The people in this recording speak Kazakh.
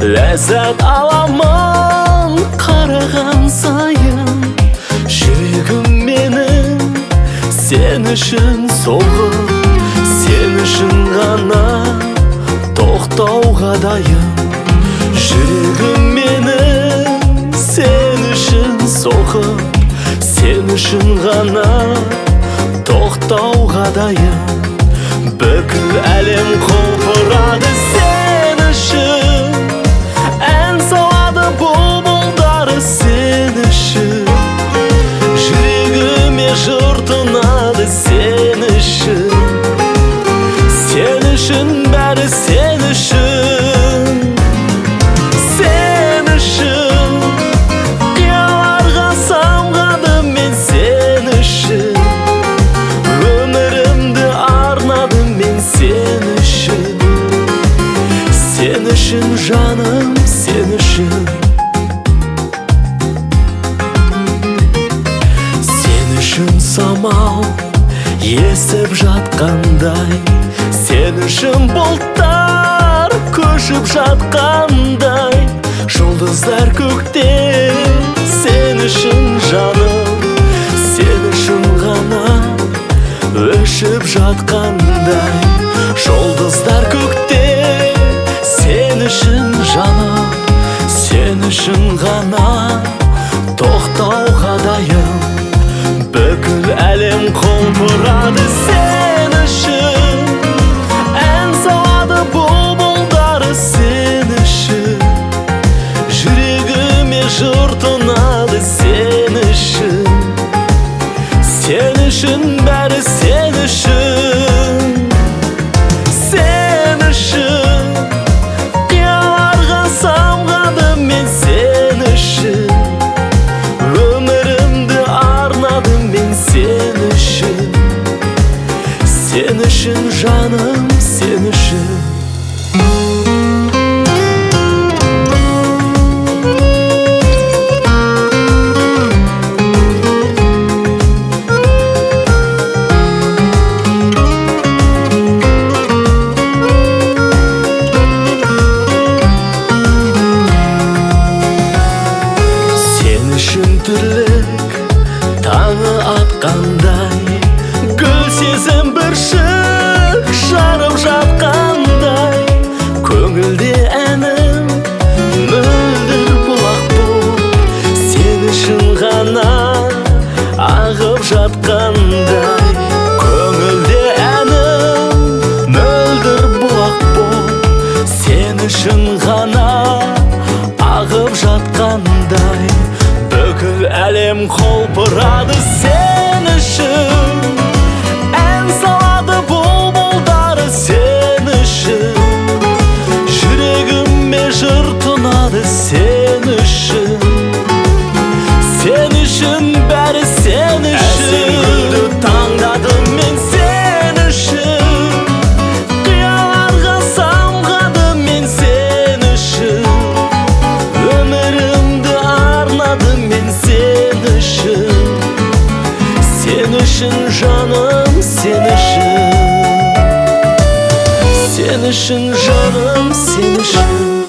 Ләззат аламын қараған сайын. Жүрегім менің сен үшін соғып, сен үшін ғана тоқтауға дайын. Жүрегім менің сен үшін соғып, сен үшін ғана тоқтауға дайын. Бүкіл әлем құлпырады сен үшін, ән салады бұлбұлдары сен үшін. Жүрегіме жыр тұнады сен үшін. Сен үшін бәрі сен үшін. Сен үшін қияларға самғадым мен сен үшін. Өмірімді арнадым мен сен үшін. Сен үшін жаным, сен үшін. Сен үшін самал есіп жатқандай, сен үшін бұлттар көшіп жатқандай, жұлдыздар көкте сен үшін жаным, сен үшін ғана өшіп жатқандай. Жұлдыздар көкте сен үшін жаным, сен үшін ғана тоқтауға дайын. Бүкіл әлем құлпырады сен үшін, ән салады бұлбұлдары сен үшін. Жүрегіме жыр тұнады сен үшін. Сен үшін бәрі сен үшін. Сен үшін қияларға самғадым мен сен үшін. Өмірімді арнадым мен сен үшін. Сен үшін жаным, сен үшін. Түрлік таңы атқандай, гүл сезім бір шық жарып жатқандай. Көңілде әнім мөлдір бұлақ болып, сен үшін ғана ағып жатқандай. Көңілде әнім мөлдір бұлақ болып, сен үшін ғана ағып жатқандай. Бүкіл әлем құлпырады сен үшін, ән салады бұлбұлдары сен үшін. Жүрегіме жыр тұнады сен үшін. Сен үшін бәрі сен үшін. Әсем гүлді таңдадым мен сен үшін. Қияларға самғадым мен сен үшін. Өмірімді арнадым мен сен үшін. Сен үшін жаным, сен үшін. Сен үшін жаным, сен үшін.